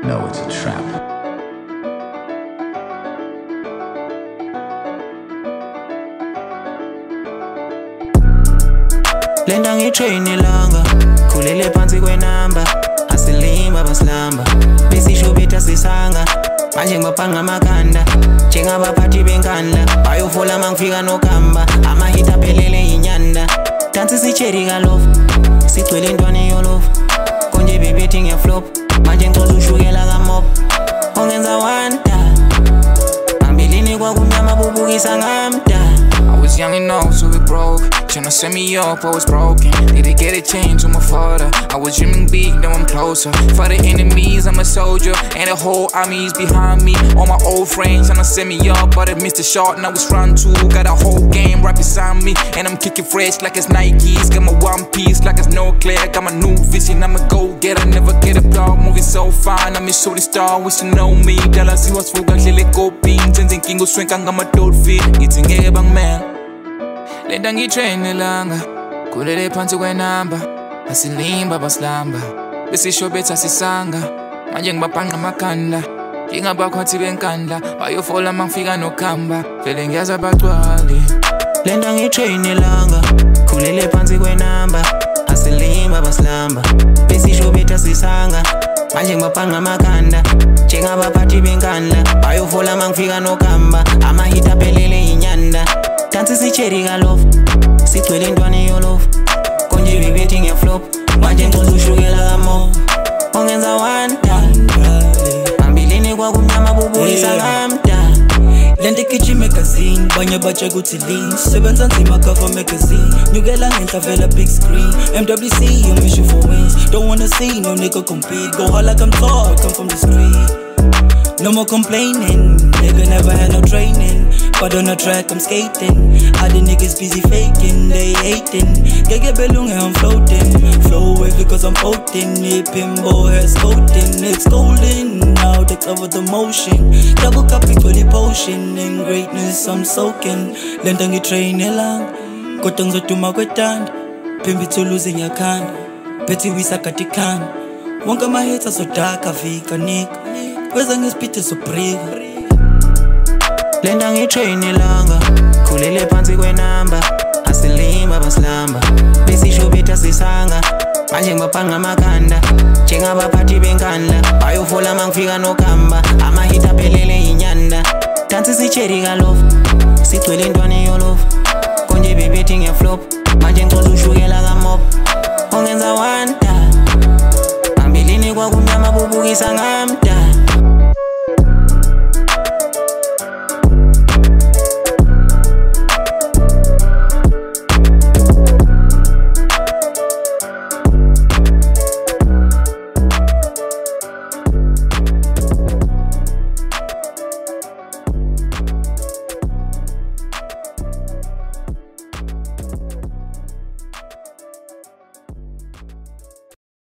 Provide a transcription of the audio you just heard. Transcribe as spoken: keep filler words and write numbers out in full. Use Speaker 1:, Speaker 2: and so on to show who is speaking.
Speaker 1: know it's a trap.
Speaker 2: Lenda ngitrain ilanga khulele phansi kwenamba asilimba basilamba besisho bethu sisanga manje ngibapanga amakhanda njengabaphathi benkandla bayofola mangifika nokhamba amahit aphelele inyanda dansi sicheri kalove sigcwele intwane yolove konje bebethi ngiyaflop manje ngicela ushukela kamob ongenza wanda ambilini kwakunyama bubukisa ngamda.
Speaker 3: I was young enough, so we broke. Tryna set me up, I was broken. Need to get a change to my father. I was dreaming big, now I'm closer. For the enemies, I'm a soldier. And the whole army's behind me. All my old friends tryna set me up, but I missed the shot, now it's run two. Got a whole game right beside me. And I'm kicking fresh like it's Nikes. Got my one piece like it's no clear. Got my new vision, I'm a go-getter. Never get a block, moving so fine. I'm a shorty star, wish you know me. Dala si was fuga, lele go beans. And thinking go swing, I'm a dope fit. It's in a bang man. Lenda ngitrain ilanga khulele phansi kwenamba asilimba basilamba besisho bethu sisanga manje ngibapanga amakhanda ngingabakwathi benkandla bayofola mangifika nokhamba vele ngiyaza bacwali.
Speaker 2: Lenda ngitrain ilanga khulele phansi kwenamba asilimba basilamba besisho bethu sisanga manje ngibapanga amakhanda njengabaphathi benkandla bayofola mangifika nokhamba amahit aphelele inyanda dansi sicheri kalove sigcwele intwane yolove konje bebethi ngiyaflop manje ngicela ushukela kamob ongenza wanda ambilini kwakunyama bubukisa ngamda.
Speaker 4: Lenda kitchen magazine banye batshe kuthi lean sebenza nzima cover magazine nyukela ngenhla vela big screen M W C your mission for wins don't wanna see no nigga compete go hard like I'm tall come from the street. No more complaining, nigga never had no training. But on the track I'm skating. All the niggas busy faking, they hating. Get belong I'm floating. Flow away because I'm potent. Hip pinball hair scolding. It's golden, now they cover the motion. Double cup equally potion. In greatness I'm soaking. Lenda ngitrain elang kodwa ngizoduma kwetanda phimbi to losing your can bethi wisakatikana wonke ama haters so dark afika nigga weza ngesipite so brave.
Speaker 2: Lenda ngitrain ilanga khulele phansi kwenamba asilimba basilamba besisho bethu sisanga manje ngibapanga amakhanda njengabaphathi benkandla bayofola mangifika nokhamba amahit aphelele inyanda dansi sicheri kalove sigcwele intwane yolove konje bebethi ngiyaflop manje ngicela ushukela kamob ongenza wanda ambilini kwakunyama bubukisa